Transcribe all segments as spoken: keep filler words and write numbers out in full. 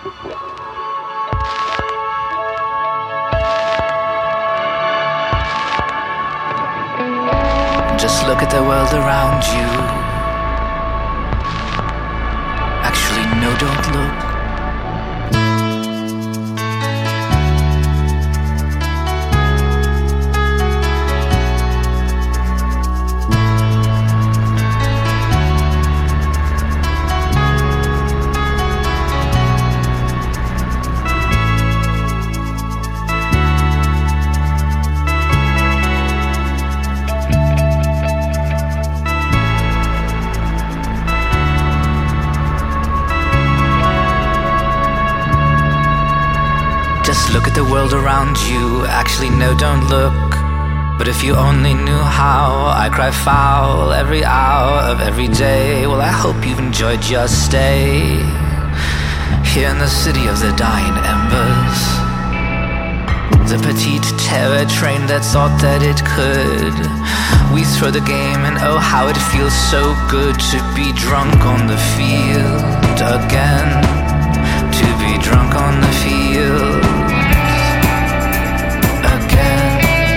Just look at the world around you. Actually, no, don't look. Just look at the world around you. Actually, no, don't look. But if you only knew how I cry foul every hour of every day, well, I hope you've enjoyed your stay here in the city of the dying embers. The petite terror train that thought that it could. We throw the game and oh, how it feels so good to be drunk on the field again. To be drunk on the field again.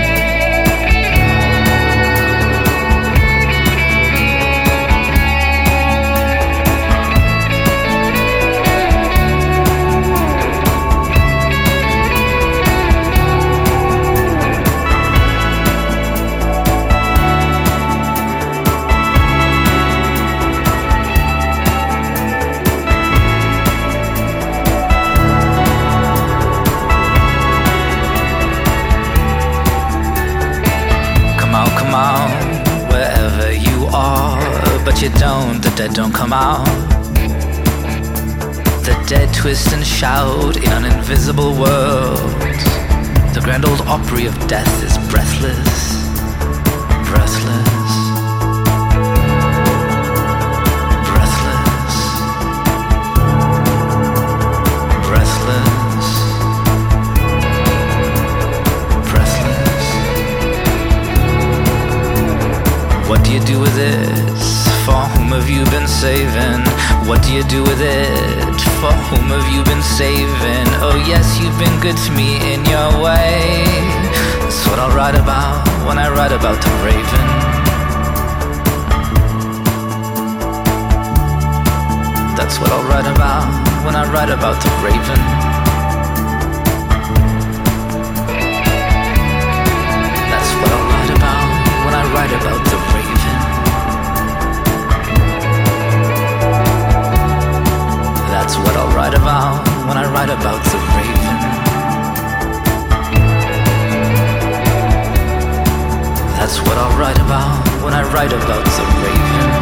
Wherever you are, but you don't, the dead don't come out. The dead twist and shout in an invisible world. The grand old Opry of death is breathless, breathless, breathless, breathless, breathless. What do you do with it? For whom have you been saving? What do you do with it? For whom have you been saving? Oh yes, you've been good to me in your way. That's what I'll write about when I write about the raven. That's what I'll write about when I write about the raven. That's what I'll write about when I write about the raven. That's what I'll write about when I write about the raven. That's what I'll write about when I write about the raven.